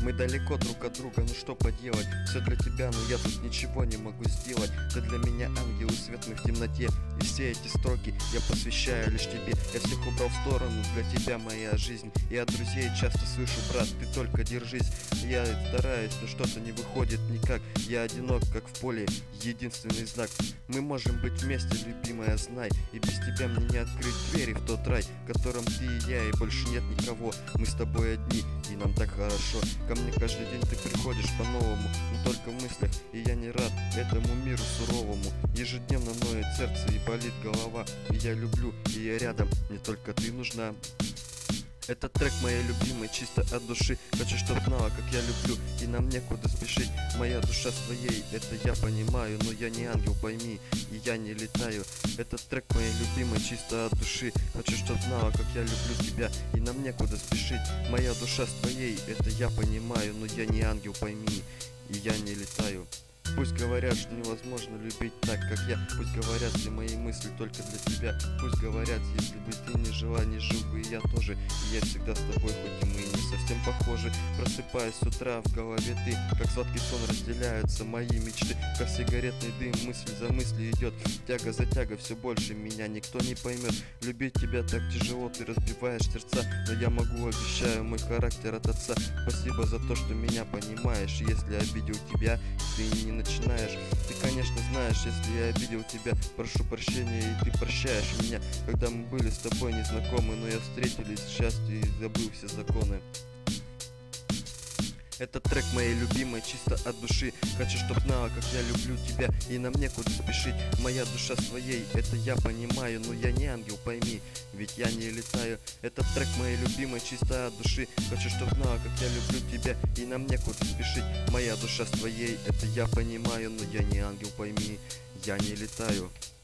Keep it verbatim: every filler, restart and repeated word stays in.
Мы далеко друг от друга, ну что поделать? Все для тебя, но я тут ничего не могу сделать. Ты для меня ангел и светлый в темноте. И все эти строки я посвящаю лишь тебе. Я всех убрал в сторону, для тебя моя жизнь. И от друзей часто слышу: брат, ты только держись. Я стараюсь, но что-то не выходит никак. Я одинок, как в поле, единственный знак. Мы можем быть вместе, любимая, знай. И без тебя мне не открыть двери в тот рай, в котором ты и я, и больше нет никого. Мы с тобой одни, и нам так хорошо. Ко мне каждый день ты приходишь по-новому, но только в мыслях, и я не рад этому миру суровому. Ежедневно ноет сердце и болит голова. И я люблю, и я рядом, мне только ты нужна. Этот трек моей любимой, чисто от души. Хочу, чтоб знала, как я люблю, и нам некуда спешить. Моя душа своей, это я понимаю, но я не ангел, пойми, и я не летаю. Этот трек моей любимой, чисто от души. Хочу, чтоб знала, как я люблю тебя, и нам некуда спешить. Моя душа с твоей, это я понимаю, но я не ангел, пойми, и я не летаю. Пусть говорят, что невозможно любить так, как я. Пусть говорят, все мои мысли только для тебя. Пусть говорят, если бы ты не жила, не жил бы и я тоже. И я всегда с тобой, хоть и мы не совсем похожи. Просыпаясь с утра, в голове ты, как сладкий сон, разделяются мои мечты. Как сигаретный дым, мысль за мыслью идет. Тяга за тягой все больше, меня никто не поймет. Любить тебя так тяжело, ты разбиваешь сердца. Но я могу, обещаю, мой характер от отца. Спасибо за то, что меня понимаешь. Если обидел тебя, ты не начинаешь. Ты, конечно, знаешь, если я обидел тебя, прошу прощения, и ты прощаешь меня. Когда мы были с тобой незнакомы, но я встретились в счастье и забыл все законы. Этот трек моей любимой, чисто от души. Хочу, чтоб знала, как я люблю тебя, и нам некуда спешить. Моя душа своей, это я понимаю, но я не ангел, пойми, ведь я не летаю. Этот трек моей любимой, чисто от души. Хочу, чтоб знала, как я люблю тебя, и нам некуда спешить. Моя душа своей, это я понимаю, но я не ангел, пойми, я не летаю.